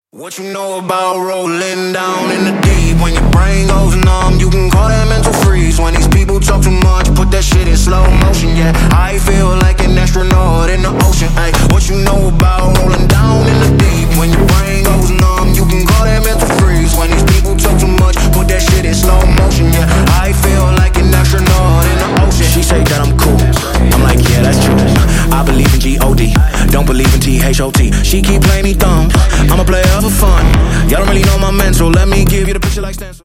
What you know about rolling down in the deep? When your brain goes numb, you can call that mental freeze. When these people talk too much, put that shit in slow motion. Yeah, I feel like an astronaut in the ocean. Ay, what you know about rolling down in the deep? When your brain goes numb, you can call that mental freeze. When these people talk too much, put that shit in slow motion. Yeah, I feel like an astronaut in the ocean. She say that I'm cool, I'm like, yeah, that's true. I believe in G-O-D, don't believe in T-H-O-T. She keep playing me dumb, I'm a player for fun. Y'all don't really know my mental, let me give you the picture like stencil.